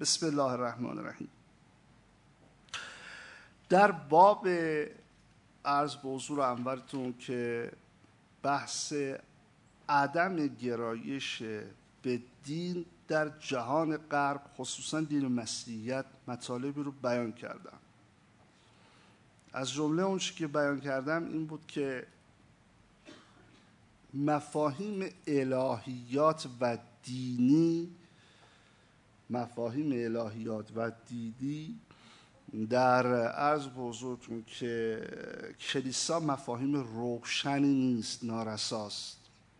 بسم الله الرحمن الرحیم. در باب عرض به حضور انورتون که بحث عدم گرایش به دین در جهان غرب، خصوصا دین مسیحیت، مطالبی رو بیان کردم. از جمله اون چیزی که بیان کردم این بود که مفاهیم الهیات و دینی در عرض به حضورتون که کلیسا مفاهیم روشنی نیست، نارساست.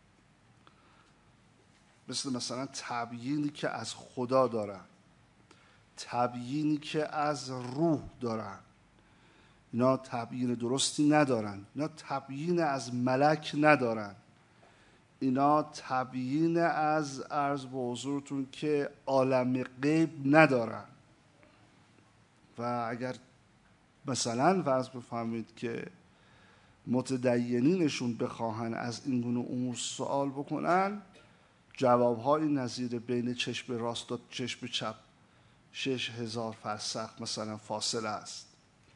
مثلا تبیینی که از خدا دارن، تبیینی که از روح دارن، اینا تبیین درستی ندارن. اینا تبیین از ملک ندارن. اینا تبیین از عرض به حضورتون که عالم غیب ندارن. و اگر مثلا فرض بفهمید که متدینینشون بخواهن از این گونه امور سوال بکنن، جوابهای نظیر بین چشم راست و چشم چپ 6000 فرسخ مثلا فاصله است.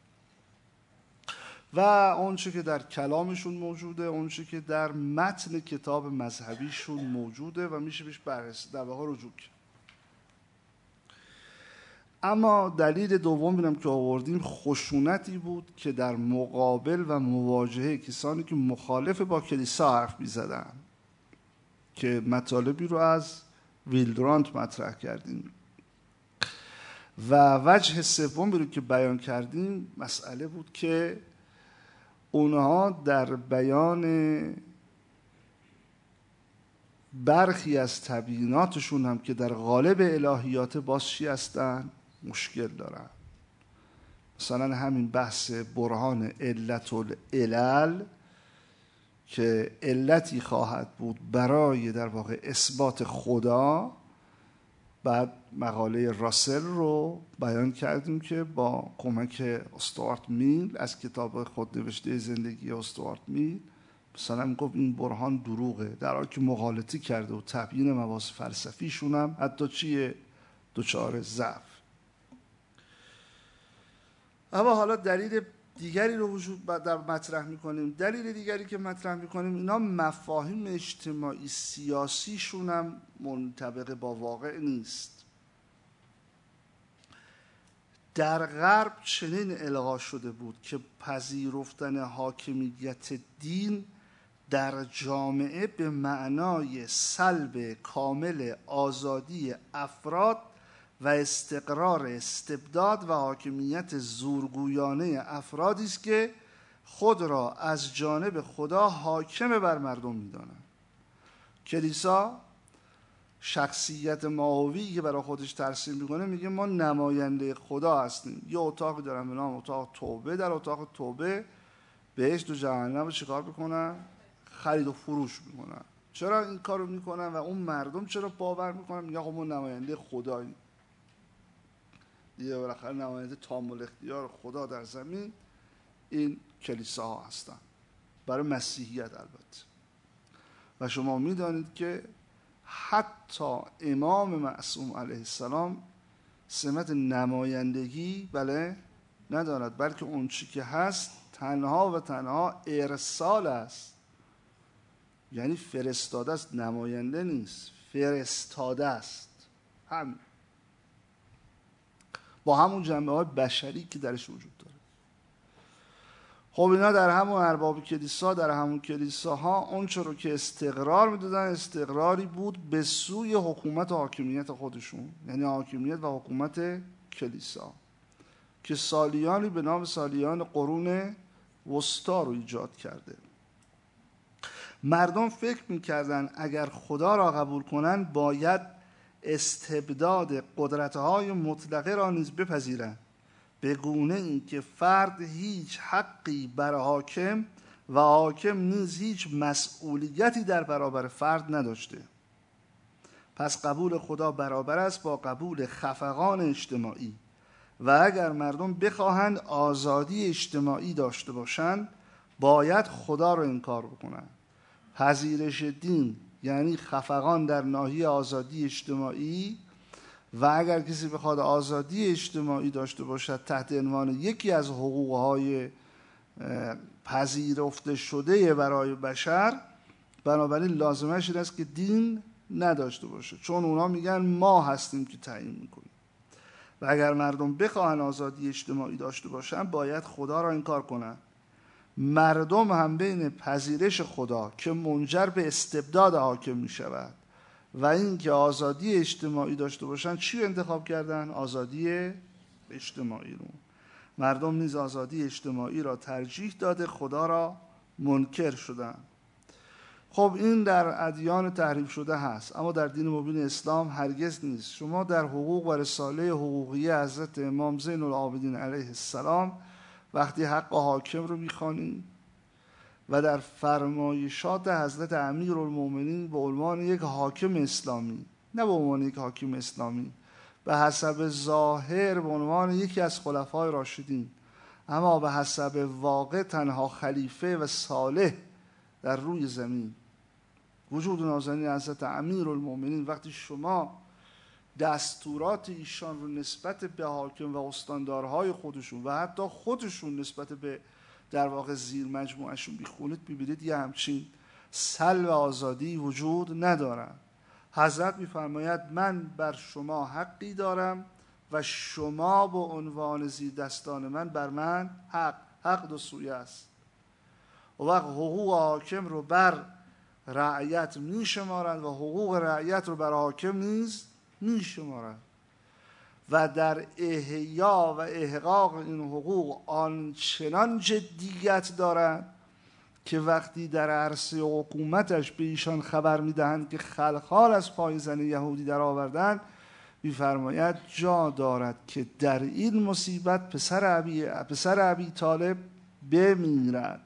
و اونچه که در کلامشون موجوده، اونچه که در متن کتاب مذهبیشون موجوده و میشه بهش بررسی در واقع رجوع کرد. اما دلیل دوم که آوردیم خشونتی بود که در مقابل و مواجهه کسانی که مخالف با کلیسا حرف می‌زدن، که مطالبی رو از ویلدرانت مطرح کردیم. و وجه سومی رو که بیان کردیم مسئله بود که اونها در بیان برخی از تبییناتشون هم که در قالب الهیات باز چی هستن مشکل دارن. مثلا همین بحث برهان علت العلل که علتی خواهد بود برای در واقع اثبات خدا. بعد مقاله راسل رو بیان کردیم که با کمک استوارت میل از کتاب خود نوشته زندگی استوارت میل مثلا گفت این برهان دروغه، در حالی که مغالطه کرده و تبیین مباحث فلسفیشون هم حتی چیه دچار ضعف. اما حالا دلیل دیگری رو وجود در مطرح میکنیم. دلیل دیگری که مطرح میکنیم اینا مفاهیم اجتماعی سیاسیشون هم منطبق با واقع نیست. در غرب چنین القا شده بود که پذیرفتن حاکمیت دین در جامعه به معنای سلب کامل آزادی افراد و استقرار استبداد و حاکمیت زورگویانه افرادی است که خود را از جانب خدا حاکم بر مردم می‌دانند. کلیسا شخصیت ماهوی که برای خودش ترسیم می‌کنه، میگه ما نماینده خدا هستیم. یه اتاقی دارن به نام اتاق توبه. در اتاق توبه بهشت و جهنم رو چیکار می‌کنن؟ خرید و فروش می‌کنن. چرا این کارو می‌کنن و اون مردم چرا باور می‌کنن؟ میگن خب ما نماینده خداییم. دیگه بالاخره نماینده تام الاختیار خدا در زمین این کلیساها هستن، برای مسیحیت البته. و شما میدانید که حتی امام معصوم علیه السلام سمت نمایندگی ندارد، بلکه اون چی که هست تنها و تنها ارسال است. یعنی فرستاده است، نماینده نیست، فرستاده است. همین با همون جنبه‌های بشری که درش وجود داره. خب اینا در همون ارباب کلیسا، در همون کلیساها اون چرا که استقرار میدادن، استقراری بود به سوی حکومت و حاکمیت خودشون، یعنی حاکمیت و حکومت کلیسا، که سالیانی به نام سالیان قرون وسطا رو ایجاد کرده. مردم فکر میکردن اگر خدا را قبول کنن باید استبداد قدرت‌های مطلقه را نیز بپذیرند، به گونه این که فرد هیچ حقی بر حاکم و حاکم نیز هیچ مسئولیتی در برابر فرد نداشته. پس قبول خدا برابر است با قبول خفقان اجتماعی و اگر مردم بخواهند آزادی اجتماعی داشته باشند باید خدا را انکار بکنند. پذیرش دین یعنی خفقان در ناحیه آزادی اجتماعی و اگر کسی بخواد آزادی اجتماعی داشته باشد تحت عنوان یکی از حقوقهای پذیرفته شده برای بشر، بنابراین لازمش این است که دین نداشته باشه، چون اونا میگن ما هستیم که تعیین میکنیم. و اگر مردم بخواهن آزادی اجتماعی داشته باشن باید خدا را انکار کنن. مردم هم بین پذیرش خدا که منجر به استبداد حاکم میشود و این که آزادی اجتماعی داشته باشن چی انتخاب کردن؟ آزادی اجتماعی رو. مردم نیز آزادی اجتماعی را ترجیح داده، خدا را منکر شدن. خب این در ادیان تحریف شده هست، اما در دین مبین اسلام هرگز نیست. شما در حقوق و رساله حقوقی حضرت امام زین العابدین علیه السلام وقتی حق حاکم رو میخوانید و در فرمایشات حضرت امیرالمومنین به عنوان یک حاکم اسلامی، نه به عنوان یک حاکم اسلامی، به حسب ظاهر به عنوان یکی از خلفای راشدین، اما به حسب واقع تنها خلیفه و صالح در روی زمین، وجود نازنین حضرت امیرالمومنین، وقتی شما دستورات ایشان رو نسبت به حاکم و استاندارهای خودشون و حتی خودشون نسبت به در واقع زیر مجموعهشون بخونید، ببینید یه همچین سلب آزادی وجود ندارن. حضرت میفرماید من بر شما حقی دارم و شما به عنوان زیر دستان من بر من حق دو سویه است. و وقت حقوق حاکم رو بر رعیت میشمارند و حقوق رعیت رو بر حاکم نیز میشمارند و در احیا و احقاق این حقوق آنچنان جدیت دارند که وقتی در عرصه حکومتش به ایشان خبر میدهند که خلخال از پایزن یهودی در آوردن، میفرماید جا دارد که در این مصیبت پسر ابی طالب بمیرد.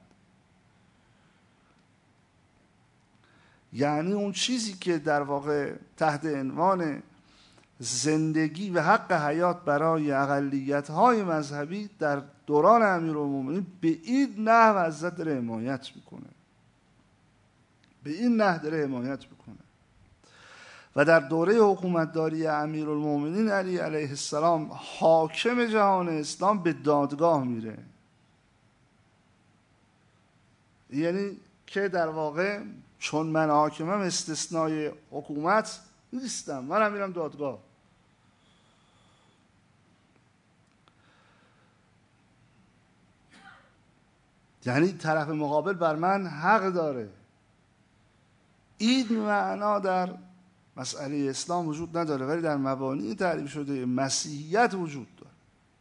یعنی اون چیزی که در واقع تحت عنوان زندگی و حق حیات برای اقلیت‌های مذهبی در دوران امیرالمومنین به این نحو حضرت داره حمایت میکنه، به این نحو داره حمایت میکنه. و در دوره حکومتداری امیرالمومنین علی علیه السلام حاکم جهان اسلام به دادگاه میره، یعنی که در واقع چون من حاکمم استثنای حکومت نیستم، منم میرم دادگاه. یعنی طرف مقابل بر من حق داره. این معنا در مسئله اسلام وجود نداره، ولی در مبانی تعریف شده مسیحیت وجود داره.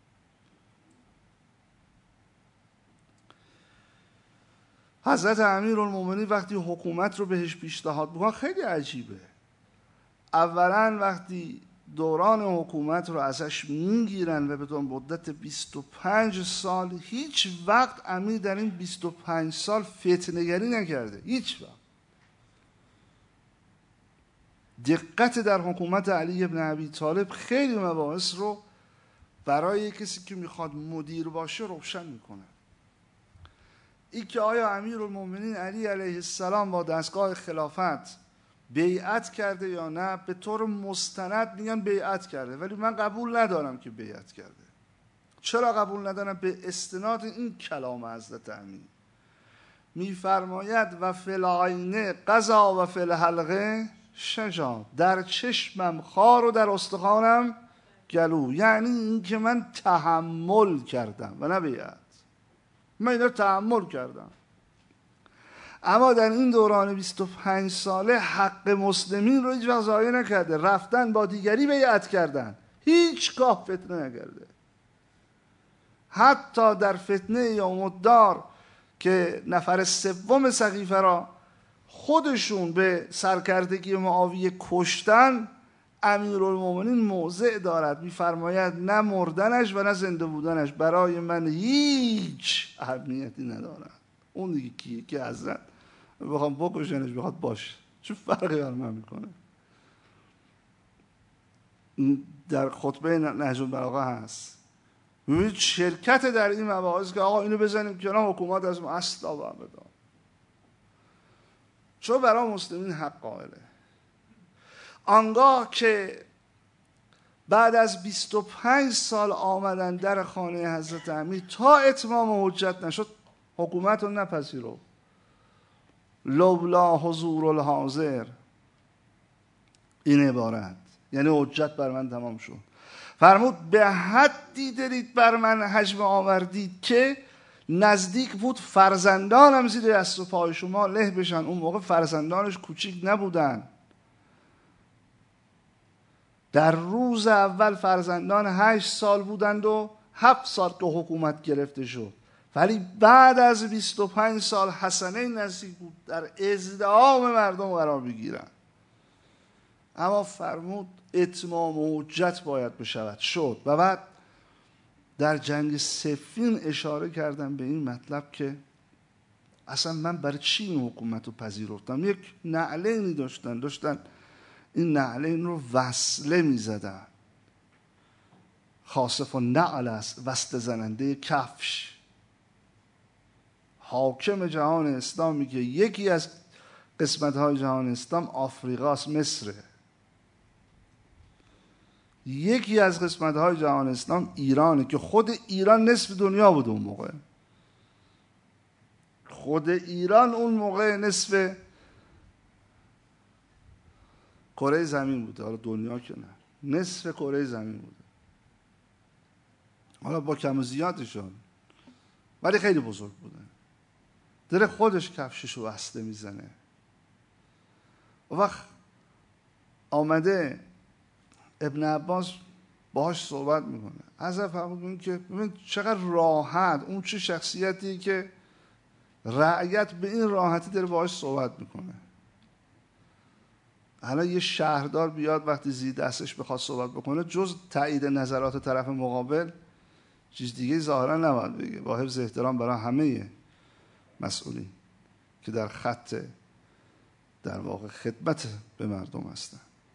حضرت امیرالمومنین وقتی حکومت رو بهش پیشنهاد میکنن خیلی عجیبه. اولا وقتی دوران حکومت رو ازش میگیرن و به مدت 25 سال هیچ وقت امیر در این 25 سال فتنه‌گری نکرده، هیچ وقت. دقت در حکومت علی ابن ابی طالب خیلی مباحث رو برای کسی که میخواد مدیر باشه روشن میکنه. این که آیا امیرالمومنین علی علیه السلام با دستگاه خلافت بیعت کرده یا نه، به طور مستند میگن بیعت کرده، ولی من قبول ندارم که بیعت کرده. چرا قبول ندارم؟ به استناد این کلام حضرت امین میفرماید و فی العین قضا و فی الحلقه شجا، در چشمم خار و در استخوانم گلو. یعنی این که من تحمل کردم و نه بیعت، من این رو تحمل کردم. اما در این دوران 25 ساله حق مسلمین رو هیچ وقت ضایع نکرده، رفتن با دیگری بیعت کردن، هیچگاه فتنه نکرده. حتی در فتنه یوم الدار که نفر سوم سقیفه را خودشون به سرکردگی معاویه کشتن، امیرالمومنین موضع دارد، میفرماید نه مردنش و نه زنده بودنش برای من هیچ اهمیتی ندارد. اون دیگه کیه که حضرت بخوام بکشنش بخواد باشه، چه فرقی بر من میکنه؟ در خطبه نهج البلاغه هست، ببینید شرکت در این مباحث که آقا اینو بزنیم کنار، حکومت از ما اصلا و ابدا، چون برای مسلمین حق قائله. آنگاه که بعد از 25 سال آمدن در خانه حضرت امیر تا اتمام حجت نشد، حکومت رو نپذیرو. لولا حضور الحاضر، این عبارت یعنی حجت بر من تمام شد. فرمود به حدی دارید بر من حجم آوردید که نزدیک بود فرزندانم زیر دست و پای شما له بشن. اون موقع فرزندانش کوچیک نبودن. در روز اول فرزندان 8 سال بودند و 7 سال که حکومت گرفته شد، ولی بعد از 25 سال حسنه نزدیک بود در ازدحام مردم قرار بگیرن. اما فرمود اتمام حجت باید بشود، شد. و بعد در جنگ صفین اشاره کردم به این مطلب که اصلا من برای چی این حکومت رو پذیرفتم. یک نعلینی داشتن این نعلین رو وصله می زدن. خاصف و نعل است، وصله زننده کفش. حاکم جهان اسلام میگه یکی از قسمت‌های جهان اسلام آفریقاست، مصره. یکی از قسمت‌های جهان اسلام ایرانه که خود ایران نصف دنیا بود اون موقع. خود ایران اون موقع نصف کره زمین بوده. حالا دنیا که نه، نصف کره زمین بوده. حالا با کم و زیادشون، ولی خیلی بزرگ بوده. داره خودش کفششو وصله میزنه. و وقت آمده ابن عباس باهاش صحبت میکنه. حضرت فرمود که ببین چقدر راحت، اون چه شخصیتی که رعیت به این راحتی داره باهاش صحبت میکنه. حالا یه شهردار بیاد وقتی زیر دستش بخواد صحبت بکنه، جز تایید نظرات طرف مقابل چیز دیگه ظاهرا نباید بگه، با حفظ احترام برای همه مسئولین که در خط در واقع خدمت به مردم هستن.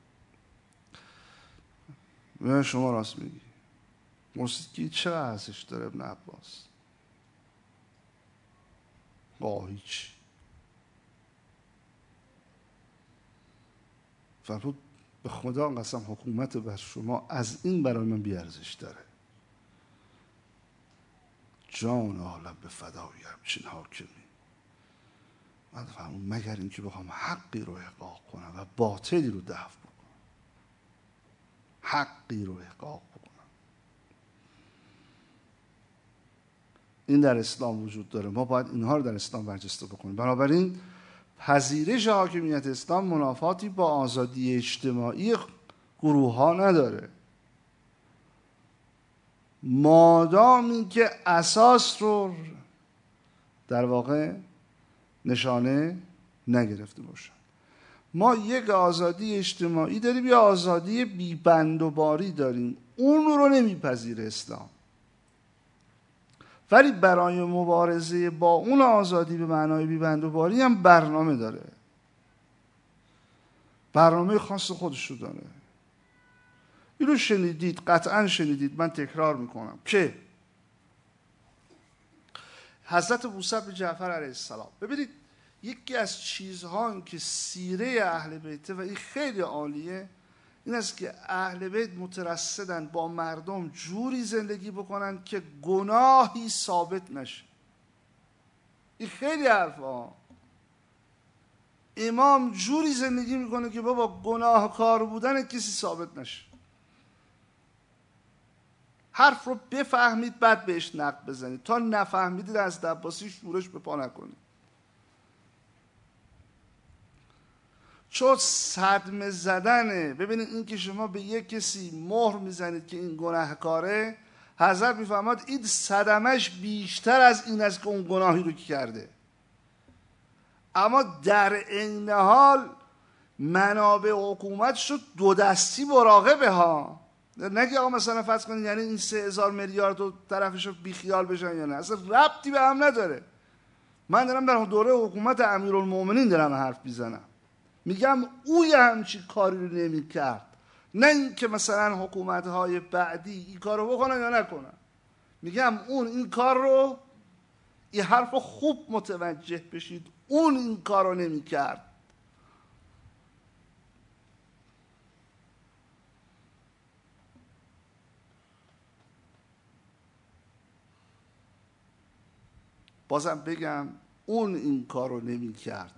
شما راست میگی. موسیقی چه ارزش داره ابن عباس؟ هیچ. فرمود به خدا قسم حکومت بر شما از این برای من بی ارزش داره. جان عالم به فدای همچین حاکمی. من فرمود مگر اینکه بخوام حقی رو احقاق کنم و باطلی رو دفع بکنم. حقی رو احقاق بکنم. این در اسلام وجود داره. ما باید اینها رو در اسلام برجسته بکنیم. بنابراین پذیرش حاکمیت اسلام منافاتی با آزادی اجتماعی گروه ها نداره، مادامی که اساس رو در واقع نشانه نگرفته باشن. ما یک آزادی اجتماعی داریم، یا آزادی بی بند و باری داریم. اون رو نمیپذیره اسلام، ولی برای مبارزه با اون آزادی به معنای بی بند و باری هم برنامه داره. برنامه خاص خودش رو داره. اینو شنیدید، قطعا شنیدید، من تکرار میکنم که حضرت موسی جعفر علیه السلام، ببینید یکی از چیزهایی که سیره اهل بیت و این خیلی عالیه این است که اهل بیت مترصدن با مردم جوری زندگی بکنن که گناهی ثابت نشه. این خیلی حرفا. امام جوری زندگی میکنه که بابا گناهکار بودن کسی ثابت نشه. حرف رو بفهمید بعد بهش نقد بزنید، تا نفهمیدید از عباسی شورش به پا نکنید. چون صدمه زدنه. ببینید این که شما به یک کسی مهر میزنید که این گناهکاره، حضرت میفهمد این صدمش بیشتر از این است که اون گناهی رو که کرده. اما در این حال منابع حکومت شد دو دستی مراقبه ها. نگه آقا مثلا فرض کنید یعنی این 3000 میلیارد رو طرفش رو بیخیال بشن یا نه، اصلا ربطی به هم نداره. من دارم در دوره حکومت امیرالمومنین دارم حرف میزنم. میگم اوی همچی کاری رو نمی کرد، نه این که مثلا حکومت‌های بعدی این کار رو بکنن یا نکنن. میگم اون این کار رو، این حرف رو خوب متوجه بشید، اون این کار رو نمی کرد. بازم بگم اون این کار رو نمی کرد.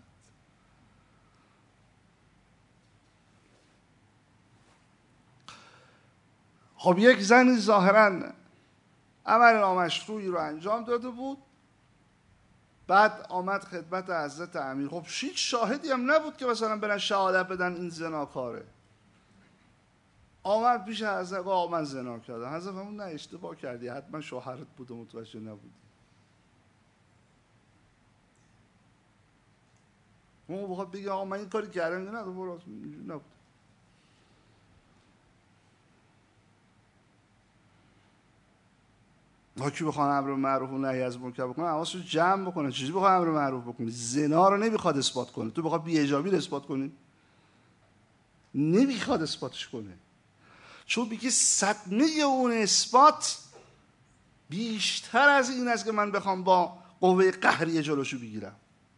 خب یک زنی ظاهراً عمل نامشروعی رو انجام داده بود، بعد آمد خدمت حضرت امیر. خب هیچ شاهدی هم نبود که مثلا برن شهادت بدن این زناکاره. آمد پیش حضرت گفت آقا من زنا کردم. حضرت فرمود نه اشتباه کردی، حتما شوهرت بود و متوجه نبودی. اون بخواد بگه آقا من این کاری کردم، نه برو نبود. ما کی بخواد امر معروف و نهی از منکر بکنه، حواسش رو جمع بکنه. چجوری بخواد امر معروف بکنی؟ زنا رو نمیخواد اثبات کنه، تو بخواد بی حجابی رو اثبات کنی؟ نمیخواد اثباتش کنه، چون بگه صدمه اون اثبات بیشتر از این است که من بخوام با قوه قهری جلوشو بگیرم.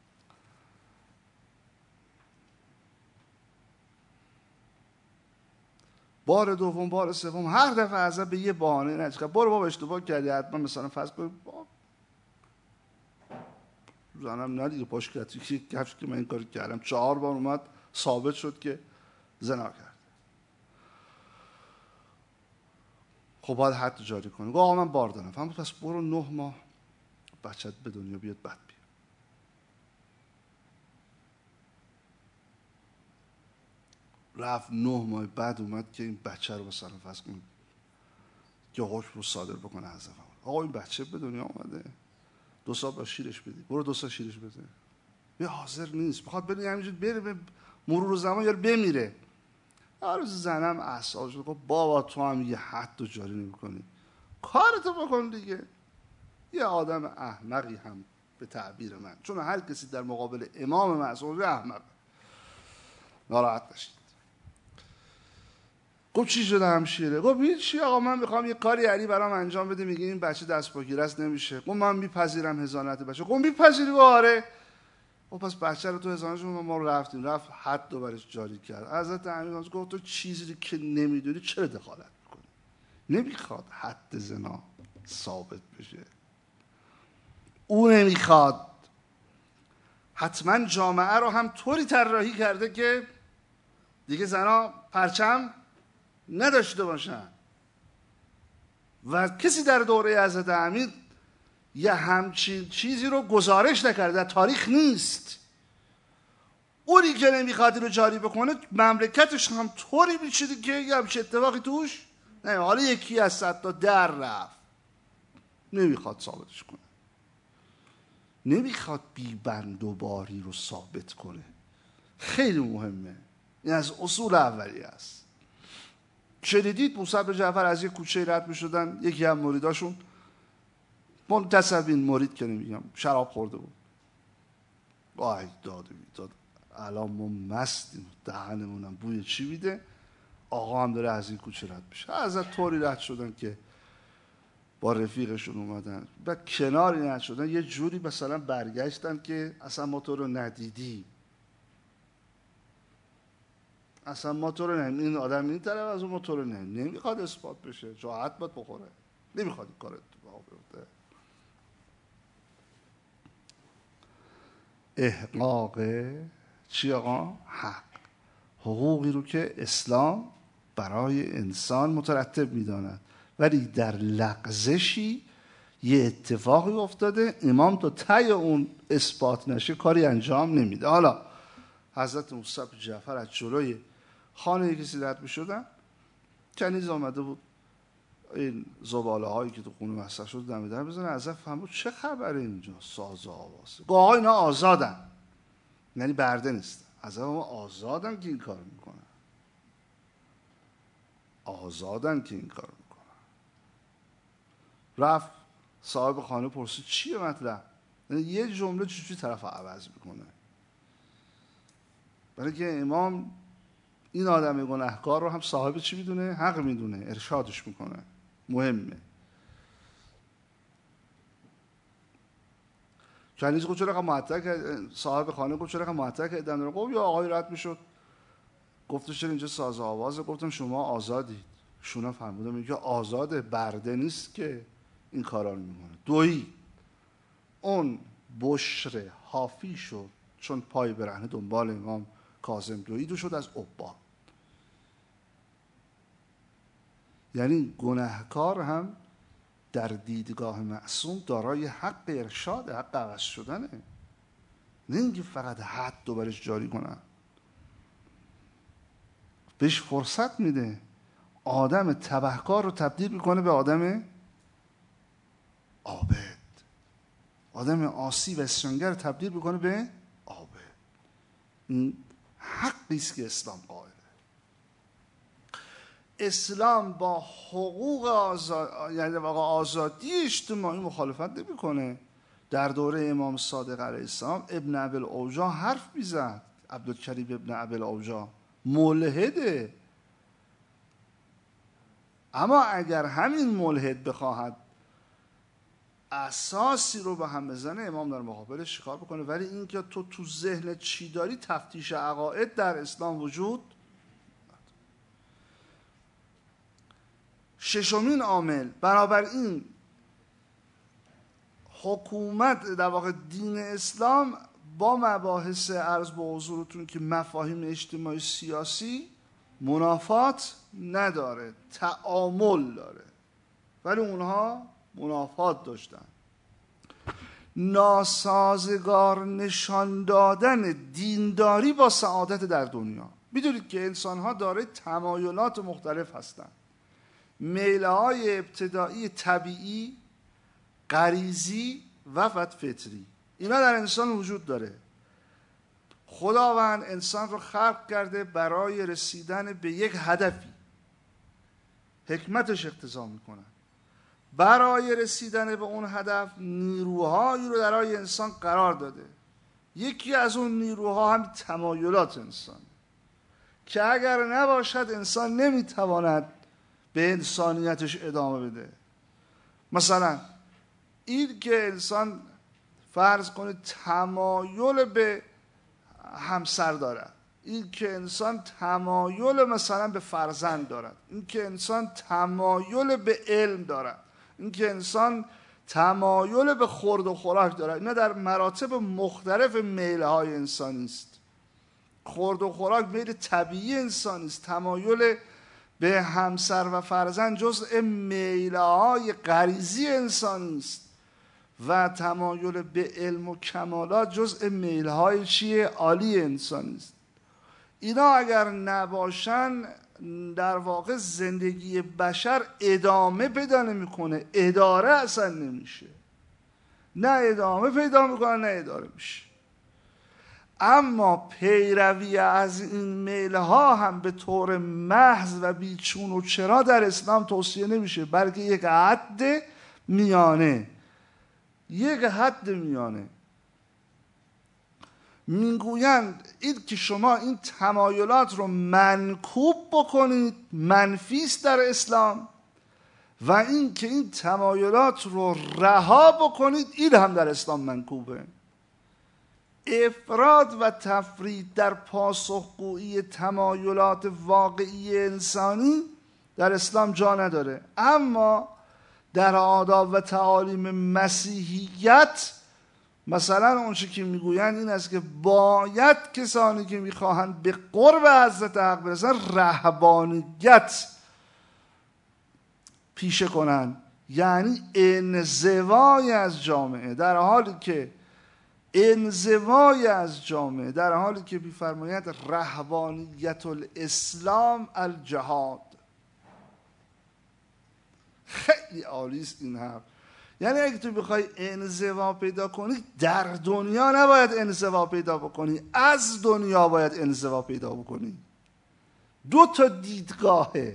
بار دوم، بار سوم، هر دفعه ازت به یه بهانه نچه برو بابا اشتباه کردی، حتما مثلا فرض کن زنم ندیگه پاش کردی که کفش که من این کاری کردم، 4 بار اومد ثابت شد که زنا کرد. خب باید حد جاری کنه. گفت آقا من بار دارم. فهمت؟ پس برو 9 ماه بچت به دنیا بیاد بعد بیا. رفت 9 ماه بعد اومد که این بچه رو مثلا فرض کن که حکم رو صادر بکنه حضرت. آقا این بچه به دنیا اومده، 2 سال با شیرش بدی، برو 2 سال شیرش بده. یه حاضر نیست، بخواد بره همینجور بره به مرور زمان یا بمیره. هر روز زنم اعصابش رو گفت بابا تو هم یه حد رو جاری نمی‌کنی، کارتو بکن دیگه. یه آدم احمقی هم به تعبیر من، چون هر کسی در مقابل امام معصوم احمق. ناراحت نشید. گفت چی شده همشیره؟ گفت هیچی آقا، من میخوام یه کاری علی برام انجام بده، میگه این بچه دست پاگیره است نمیشه. گفت من میپذیرم حضانت بچه. گفت میپذیری؟ آره. خب پس بچه رو تو حضانتش ما رفتیم، رفت حد رو برش جاری کرد. حضرت امیر گفت تو چیزی که نمیدونی چرا دخالت میکنی؟ نمیخواد حد زنا ثابت بشه، او نمیخواد. حتما جامعه رو هم طوری طراحی کرده که دیگه زنا پرچم نداشته باشن و کسی در دوره حضرت امیر یه همچین چیزی رو گزارش نکرده، در تاریخ نیست. اونی که نمیخواد رو جاری بکنه مملکتش هم طوری میچیده که یه همچین اتفاقی توش نه. حالا یکی از 100 تا در رفت، نمیخواد ثابتش کنه، نمیخواد بیبند و باری رو ثابت کنه. خیلی مهمه، این از اصول اولیه است. شنیدید موسی بن جعفر از یک کوچه رد میشدن، یکی از مریداشون منتسبین مرید که نمیگم شراب خورده بود. وای داد بیداد، الان ما مستیم، دهنمونم بوی چی میده، آقا هم داره از این کوچه رد میشه. از طوری رد شدن که با رفیقشون اومدن و کناری رد شدن، یه جوری مثلا برگشتن که اصلا ما تو رو ندیدیم، اصلا ما تو رو ندیدیم، این آدم این طرف از اون، ما تو رو ندیدیم. نمیخواد اثبات بشه، جاحت باید بخوره، نمیخواد این کار اتفاق بیفته. احقاق چی آقا؟ حق، حقوقی رو که اسلام برای انسان مترتب میداند، ولی در لغزشی یه اتفاقی افتاده، امام تا ته اون اثبات نشه کاری انجام نمیده. حالا حضرت موسی بن جعفر از جلوی خانه کسی رد میشدن، کنیز آمده بود این زباله هایی که تو خونه مصرف شد دم در بزنه. حضرت فهمید چه خبره اینجا، ساز و آوازه. گفت آقا اینا آزادن، یعنی برده نیستن. حضرت ما آزادن که این کار میکنن، آزادن که این کار میکنن. رفت صاحب خانه پرسید چیه مطلب؟ یعنی یه جمله چجوری طرف عوض میکنه، برای که امام این آدم گناهکار رو هم صاحب چی میدونه؟ حق میدونه، ارشادش میکنه. مهمه. کنیز گفت چرا معطل کرد؟ صاحب خانه گفت چرا معطل کردن؟ گفت یا آقای رد میشد، گفتش چرا اینجا ساز و آوازه؟ گفتم شما آزادید. شونا فرمودم میگه آزاده، برده نیست که این کارا رو میکنه. دویی اون بشر حافی شد، چون پای برهنه دنبال امام کاظم دوید و شد از عباد. یعنی گناهکار هم در دیدگاه معصوم دارای حق ارشاد، حق عوض شدنه، نه اینکه فقط حد رو برش جاری کنن. بهش فرصت میده آدم تبهکار رو تبدیل میکنه به آدم عابد، آدم عاصی و اسیانگر رو تبدیل میکنه به عابد. این حقی است که اسلام قائله. اسلام با حقوق یعنی آزادی اجتماعی مخالفت نمیکنه. در دوره امام صادق علیه السلام ابن ابی‌الاوجاع حرف میزد، عبدالکریم ابن ابی‌الاوجاع ملحده، اما اگر همین ملحد بخواهد اساسی رو به هم بزنه، امام در مقابلش شکار بکنه. ولی اینکه تو ذهن چی داری، تفتیش عقاید در اسلام وجود. ششمین عامل، بنابراین حکومت در واقع دین اسلام با مباحث عرض به حضورتون که مفاهیم اجتماعی سیاسی منافات نداره، تعامل داره، ولی اونها منافات داشتن. ناسازگار نشان دادن دینداری با سعادت در دنیا. میدونید که انسان‌ها دارای تمایلات مختلف هستند. میله‌های ابتدایی طبیعی، غریزی و فطری، اینا در انسان وجود داره. خداوند انسان رو خلق کرده برای رسیدن به یک هدفی، حکمتش اقتضا میکنه. برای رسیدن به اون هدف نیروهایی رو درای انسان قرار داده. یکی از اون نیروها هم تمایلات انسان، که اگر نباشد انسان نمیتواند به انسانیتش ادامه بده. مثلا این که انسان فرض کنه تمایل به همسر دارد، این که انسان تمایل مثلا به فرزند دارد، این که انسان تمایل به علم دارد، این که انسان تمایل به خورد و خوراک دارد، اینا در مراتب مختلف میل‌های انسانی است. خورد و خوراک میل طبیعی انسانی است. تمایل به همسر و فرزند جزء میل‌های غریزی انسانی است و تمایل به علم و کمالات جزء میل‌های چیه؟ عالی انسانی است. اینا اگر نباشن در واقع زندگی بشر ادامه پیدا نمی‌کنه، اداره اصلا نمیشه. نه ادامه پیدا می‌کنه نه اداره میشه. اما پیروی از این میل‌ها هم به طور محض و بیچون و چرا در اسلام توصیه نمیشه، بلکه یک حد میانه، یک حد میانه. میگویند این که شما این تمایلات رو منکوب بکنید منفی است در اسلام، و این که این تمایلات رو رها بکنید این هم در اسلام منکوبه. افراد و تفرید در پاسخگویی تمایلات واقعی انسانی در اسلام جا نداره. اما در آداب و تعالیم مسیحیت مثلا اونچه که میگویند این است که باید کسانی که میخواهند به قرب حضرت حق برسن رهبانیت پیشه کنند، یعنی انزوای از جامعه، در حالی که انزوای از جامعه در حالی که می‌فرماید رهبانیت الاسلام الجهاد. خیلی عالی است این حرف. یعنی اگه تو بخوای انزوا پیدا کنی، در دنیا نباید انزوا پیدا بکنی، از دنیا باید انزوا پیدا بکنی. دو تا دیدگاهه،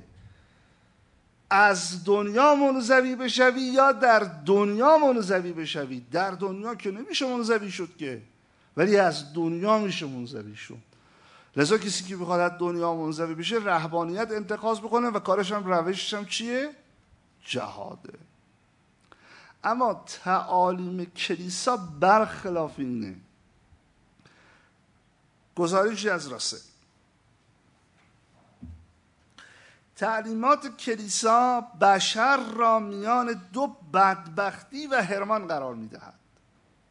از دنیا منزوی بشوی یا در دنیا منزوی بشوی. در دنیا که نمیشه منزوی شد که، ولی از دنیا میشه منزوی شد. لذا کسی که بخواد از دنیا منزوی بشه رهبانیت انتخاذ بکنه و کارش هم روشش هم چیه؟ جهاده. اما تعالیم کلیسا برخلاف اینه. گزارشی از راسل: تعلیمات کلیسا بشر را میان دو بدبختی و حرمان قرار میدهد.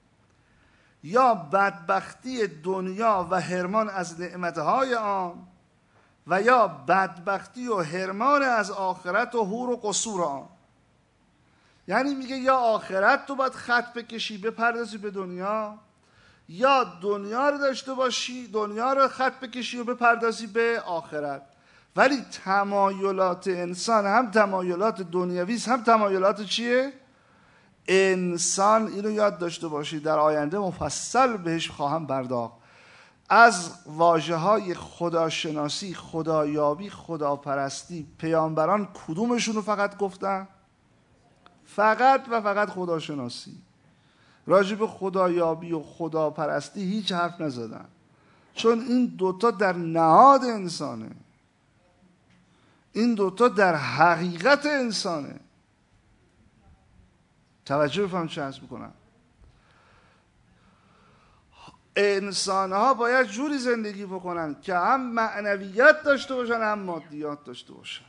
یا بدبختی دنیا و حرمان از نعمتهای آن، و یا بدبختی و حرمان از آخرت و حور و قصور آن. یعنی میگه یا آخرت تو باید خط بکشی بپردازی به دنیا، یا دنیا رو داشته باشی، دنیا رو خط بکشی و بپردازی به آخرت. ولی تمایلات انسان هم تمایلات دنیوی است، هم تمایلات چیه؟ انسان. اینو یاد داشته باشید، در آینده مفصل بهش خواهم پرداخت. از واژه‌های خداشناسی، خدایابی، خداپرستی، پیامبران کدومشون رو فقط گفتن؟ فقط و فقط خداشناسی. راجع به خدایابی و خداپرستی هیچ حرف نزدن، چون این دوتا در نهاد انسانه، این دوتا در حقیقت انسانه. توجه بفهم چه عرض میکنم. انسان‌ها باید جوری زندگی بکنن که هم معنویت داشته باشن هم مادیات داشته باشن.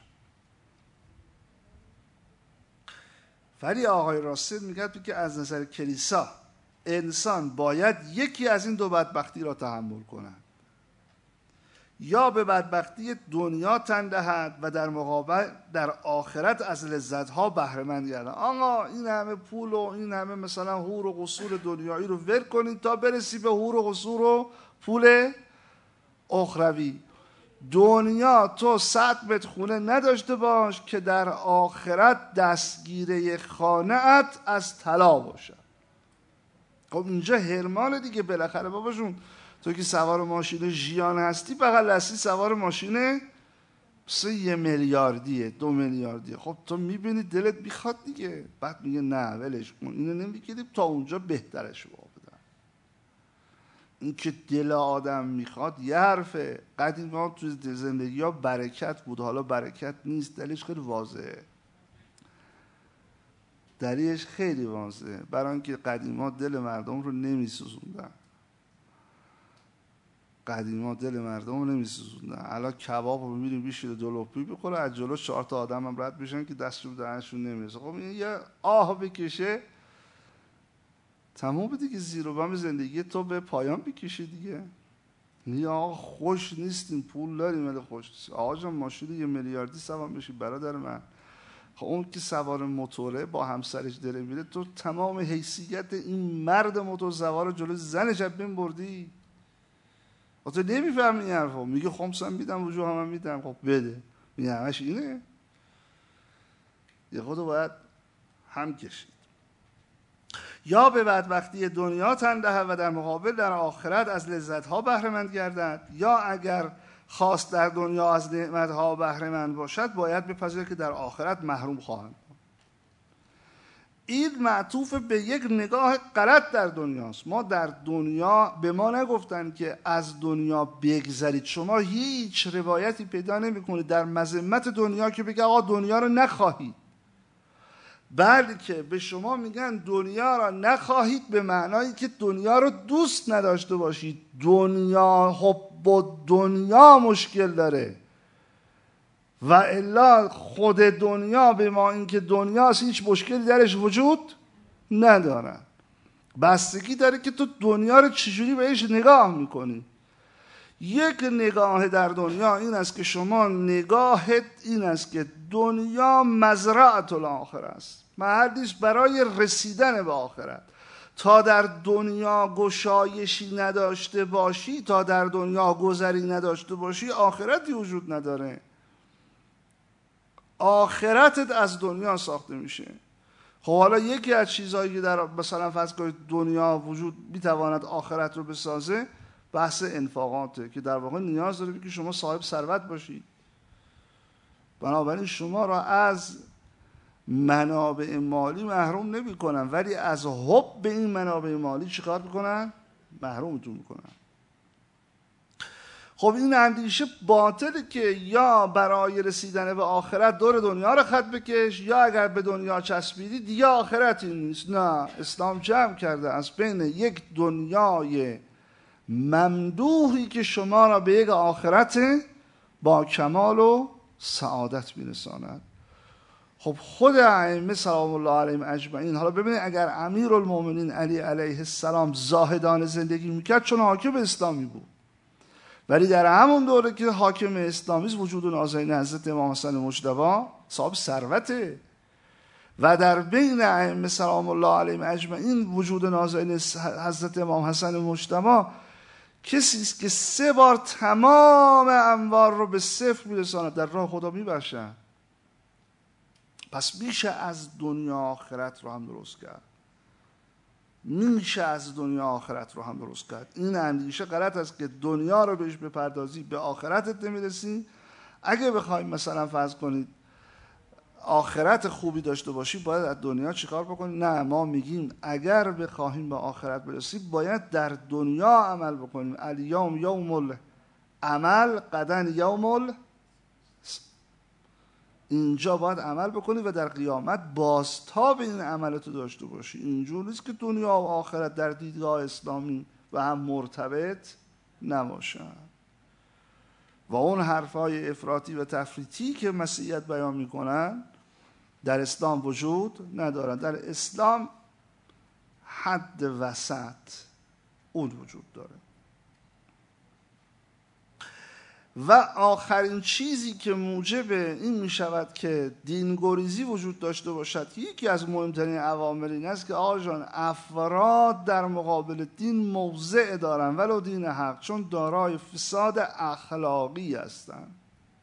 ولی آقای راسل میگه که از نظر کلیسا انسان باید یکی از این دو بدبختی را تحمل کند، یا به بدبختی دنیا تن دهد و در مقابل در آخرت از لذت‌ها بهره مند گردد. آقا این همه پول و این همه مثلا حور و قصور دنیایی رو ول کنید تا برسی به حور و قصور و پول اخروی. دنیا تو 100 متر خونه نداشته باش که در آخرت دستگیره خانه‌ات از طلا باشه. خب اینجا حرمان دیگه. بالاخره باباشون تو که سوار ماشین ژیان هستی، بغل دستی سوار ماشین 1 میلیاردیه 2 میلیاردیه. خب تو میبینی دلت میخواد دیگه، بعد میگه نه ولش کن، اینو نمیگیریم تا اونجا بهترش رو بدم. این که دل آدم میخواد یه حرفه. قدیما تو زندگی ها برکت بود، حالا برکت نیست. دلش خیلی واضحه، دلیلش خیلی واضحه. برای اینکه قدیما دل مردم رو نمیسوزوندن، الان کباب رو میبینیم بیشتر دلوپی بخوره، از جلو 4 تا آدم هم رد بشن که دستشون دهنشون نمیرسه. خب این یه آه بکشه تمام دیگه، زیر و بم زندگی تو به پایان بکشه دیگه. نه آقا خوش نیستیم، پول داریم ولی خوش نیستیم. آقا جان ماشین 1 میلیاردی سوار بشی برادر من. خب اون که سوار موتوره با همسرش داره میره، تو تمام حیثیت این مرد موتور سوار جلو زنش بین بردی. تو نمیفهمی این حرفو. میگه خمسم میدم وجوه هم میدم. خب بده. میگه همش اینه. یه خودو باید هم کشید. یا به بدبختی دنیا تن دهد و در مقابل در آخرت از لذت‌ها بهره مند گردد، یا اگر خواست در دنیا از نعمت‌ها بهره مند باشد باید بپذیرد که در آخرت محروم خواهند. این معطوف به یک نگاه غلط در دنیاست. ما در دنیا به ما نگفتن که از دنیا بگذرید. شما هیچ روایتی پیدا نمی‌کنید در مذمت دنیا که بگه آقا دنیا رو نخواهید، بلکه به شما میگن دنیا را نخواهید به معنایی که دنیا رو دوست نداشته باشید. دنیا حب و دنیا مشکل داره، و الا خود دنیا به ما اینکه دنیاست هیچ مشکلی درش وجود نداره. بستگی داره که تو دنیا رو چجوری بهش نگاه میکنی. یک نگاه در دنیا این است که شما نگاهت این است که دنیا مزرعة الاخره است، محلیش برای رسیدن به آخرت. تا در دنیا گشایشی نداشته باشی، تا در دنیا گذری نداشته باشی، آخرتی وجود نداره. آخرتت از دنیا ساخته میشه. خب حالا یکی از چیزهایی که در مثلا فرض کنید دنیا وجود میتواند آخرت رو بسازه، بحث انفاقاته که در واقع نیاز داره که شما صاحب ثروت باشید. بنابراین شما را از منابع مالی محروم نمی کنن، ولی از حب به این منابع مالی چیکار میکنن؟ محرومتون میکنن. خب این اندیشه باطله که یا برای رسیدن به آخرت دور دنیا رو خط بکش، یا اگر به دنیا چسبیدی دیگه آخرتی نیست. نه، اسلام جمع کرده از بین یک دنیای ممدوحی که شما را به یک آخرت با کمال و سعادت میرساند. خب خود ائمه سلام الله علیهم اجمعین، حالا ببینید اگر امیرالمومنین علی علیه السلام زاهدانه زندگی میکرد چون حاکم اسلامی بود، ولی در همون دوره که حاکم اسلامی است وجود نازنین حضرت امام حسن مجتبی صاحب ثروته و در بین ائمه سلام الله علیهم اجمعین وجود نازنین حضرت امام حسن مجتبی کسی است که 3 بار تمام اموال رو به صفر میرساند، در راه خدا میبخشند. پس میشه از دنیا آخرت رو هم درست کرد، میشه از دنیا آخرت رو هم درست کرد. این اندیشه غلط است که دنیا رو بهش بپردازی به آخرتت نمیرسی. اگه بخوایم مثلا فرض کنید آخرت خوبی داشته باشی باید از دنیا چیکار بکنی؟ نه، ما میگیم اگر بخوایم به آخرت برسیم باید در دنیا عمل بکنیم. الیوم یوم العمل غدا یوم اینجا باید عمل بکنی و در قیامت بازتاب این عملتو داشته باشی. اینجور نیست که دنیا و آخرت در دیدگاه اسلامی و هم مرتبط نباشن. و اون حرفای افراطی و تفریطی که مسیحیت بیان میکنن در اسلام وجود ندارن. در اسلام حد وسط اون وجود داره. و آخرین چیزی که موجب این می شود که دینگریزی وجود داشته باشد، یکی از مهمترین عوامل این است که آقا جان افراد در مقابل دین موضع دارن ولو دین حق، چون دارای فساد اخلاقی هستند.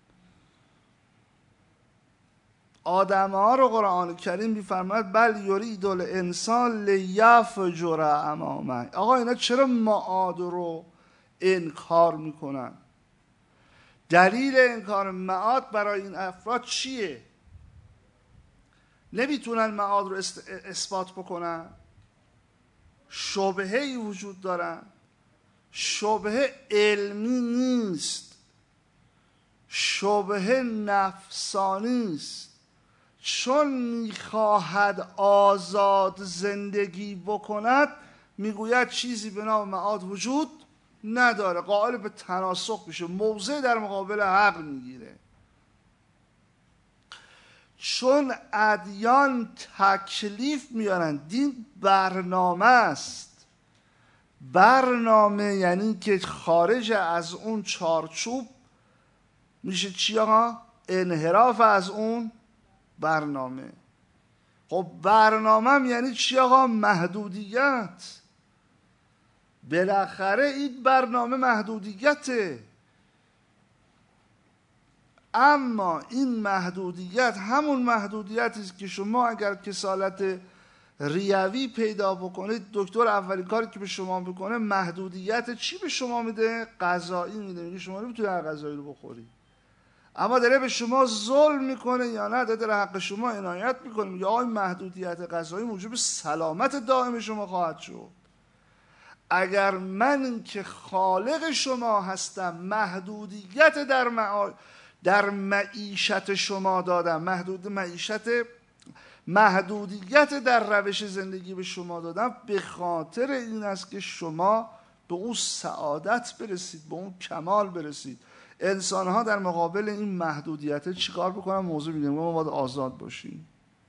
آدم‌ها رو قرآن کریم می‌فرماید بل یرید الانسان لیفجر امامه. آقا اینا چرا معاد رو انکار میکنن؟ دلیل انکار معاد برای این افراد چیه؟ نمیتونن معاد رو اثبات بکنن؟ شبهه‌ای وجود دارن. شبهه علمی نیست، شبهه نفسانی است. چون میخواهد آزاد زندگی بکند میگوید چیزی به نام معاد وجود نداره، قائل به تناسخ میشه، موضع در مقابل حق میگیره. چون ادیان تکلیف میارن، دین برنامه است. برنامه یعنی که خارج از اون چارچوب میشه چی آقا؟ انحراف از اون برنامه. خب برنامه یعنی چی آقا؟ محدودیت. بالاخره این برنامه محدودیته، اما این محدودیت همون محدودیتی است که شما اگر کسالت ریوی پیدا بکنید، دکتر اولین کاری که به شما میکنه محدودیت چی به شما میده؟ غذایی میده. میگه شما نمیتونی هر غذایی رو بخوری، اما داره به شما ظلم میکنه یا نه داره حق شما عنایت میکنه. میگه آقای محدودیت غذایی موجب سلامت دائم شما خواهد شد. اگر من که خالق شما هستم محدودیت در معیشت شما دادم، محدودیت در روش زندگی به شما دادم، به خاطر این است که شما به اون سعادت برسید، به اون کمال برسید. انسان ها در مقابل این محدودیت چیکار بکنن؟ موضوع میگم ما باید آزاد باشیم.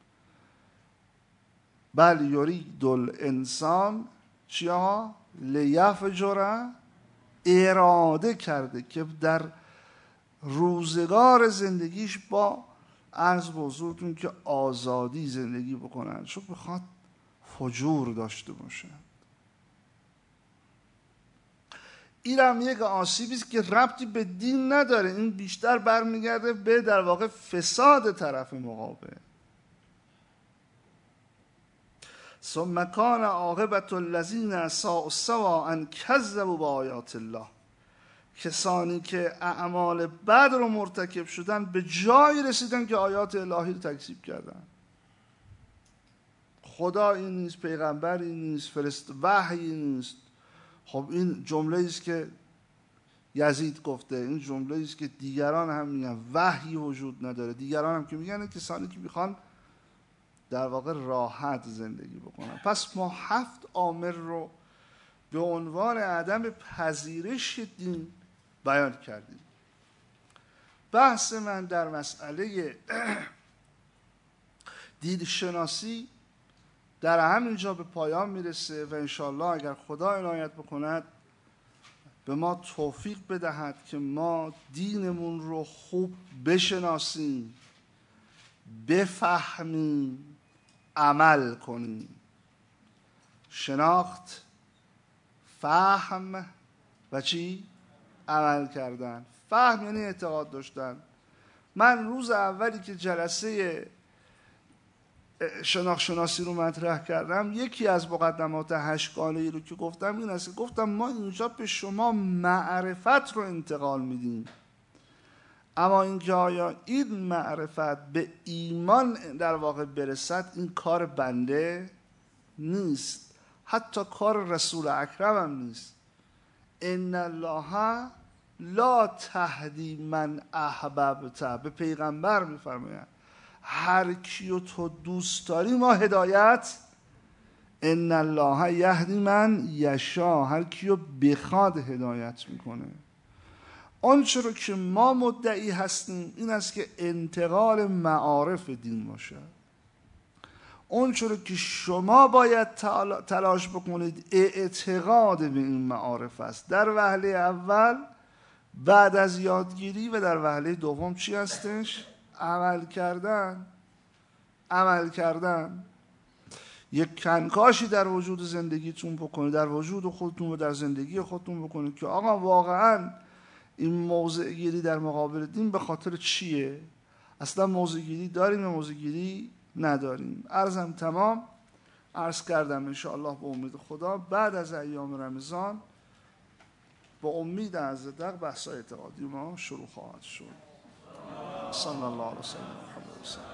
بل یرید الانسان چیا؟ لیفجر، اراده کرده که در روزگار زندگیش با عرض به حضورتون که آزادی زندگی بکنن، چون بخواد فجور داشته باشن. این هم یک آسیبی است که ربطی به دین نداره. این بیشتر برمیگرده به در واقع فساد طرف مقابل. ثم کان عاقبة الذین اساءوا سواء ان کذبوا بآیات الله. کسانی که اعمال بد رو مرتکب شدن به جایی رسیدن که آیات الهی رو تکذیب کردن. خدا این نیست، پیغمبر این نیست، وحی نیست. خب این جمله است که یزید گفته، این جمله است که دیگران هم میگن وحی وجود نداره. دیگران هم که میگن کسانی که میخوان در واقع راحت زندگی بکنن. پس ما 7 عامل رو به عنوان عدم پذیرش دین بیان کردیم. بحث من در مسئله دینشناسی در همینجا به پایان میرسه و انشالله اگر خدا عنایت بکند به ما توفیق بدهد که ما دینمون رو خوب بشناسیم، بفهمیم، عمل کنیم. شناخت، فهم و چی؟ عمل کردن. فهم یعنی اعتقاد داشتن. من روز اولی که جلسه شناخت-شناسی رو مطرح کردم، یکی از مقدمات 8 گانه‌ای رو که گفتم این است که گفتم ما اینجا به شما معرفت رو انتقال میدیم، اما اینکه آیا این معرفت به ایمان در واقع برسد، این کار بنده نیست، حتی کار رسول اکرم هم نیست. ان الله لا تهدی من احببت، به پیغمبر میفرماید هر کیو تو دوست داری ما هدایت، ان الله یهدی من یشاء، هر کیو بخواد هدایت میکنه. آنچه رو که ما مدعی هستیم این است که انتقال معارف دین باشه. آنچه رو که شما باید تلاش بکنید اعتقاد به این معارف است، در وهله اول بعد از یادگیری، و در وهله دوم چی هستش؟ عمل کردن. عمل کردن. یک کنکاشی در وجود زندگیتون بکنید، در وجود خودتون و در زندگی خودتون بکنید که آقا واقعا این موضع گیری در مقابل دین به خاطر چیه؟ اصلا موضع گیری داریم یا موضع گیری نداریم؟ عرضم تمام. عرض کردم انشاءالله به امید خدا بعد از ایام رمضان با امید عزدق بحث اعتقادی ما شروع خواهد شد. صلی الله علیه و سلم.